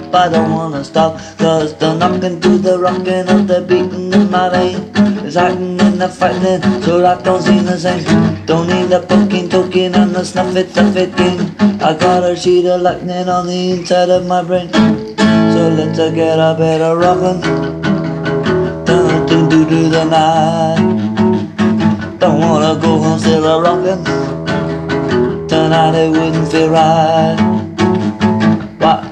I don't wanna stop. Cause the knocking to the rocking of the beating in my vein is hiding in the fighting, so I don't seem the same. Don't need the poking, toking, and the snuff it king. I got a sheet of lightning on the inside of my brain. So let's get a better rockin', turn to the night. Don't wanna go home still a rockin', tonight it wouldn't feel right. Why